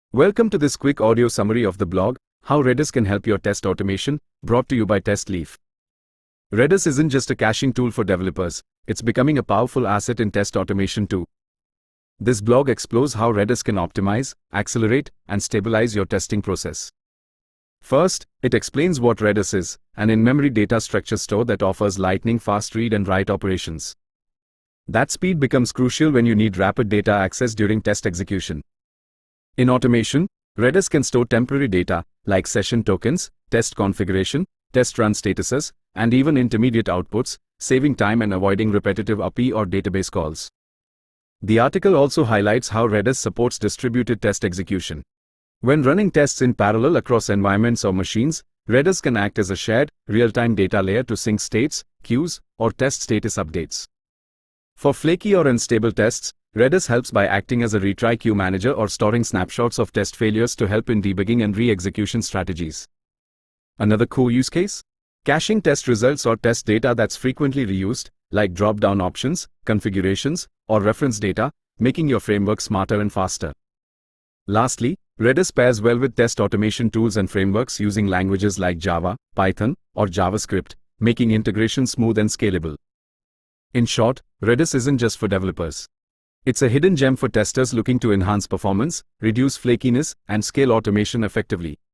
Welcome to this quick audio summary of the blog, How Redis Can Help Your Test Automation, brought to you by TestLeaf. Redis isn't just a caching tool for developers, it's becoming a powerful asset in test automation too. This blog explores how Redis can optimize, accelerate, and stabilize your testing process. First, it explains what Redis is, an in-memory data structure store that offers lightning-fast read and write operations. That speed becomes crucial when you need rapid data access during test execution. In automation, Redis can store temporary data, like session tokens, test configuration, test run statuses, and even intermediate outputs, saving time and avoiding repetitive API or database calls. The article also highlights how Redis supports distributed test execution. When running tests in parallel across environments or machines, Redis can act as a shared, real-time data layer to sync states, queues, or test status updates. For flaky or unstable tests, Redis helps by acting as a retry queue manager or storing snapshots of test failures to help in debugging and re-execution strategies. Another core use case? Caching test results or test data that's frequently reused, like drop-down options, configurations, or reference data, making your framework smarter and faster. Lastly, Redis pairs well with test automation tools and frameworks using languages like Java, Python, or JavaScript, making integration smooth and scalable. In short, Redis isn't just for developers. It's a hidden gem for testers looking to enhance performance, reduce flakiness, and scale automation effectively.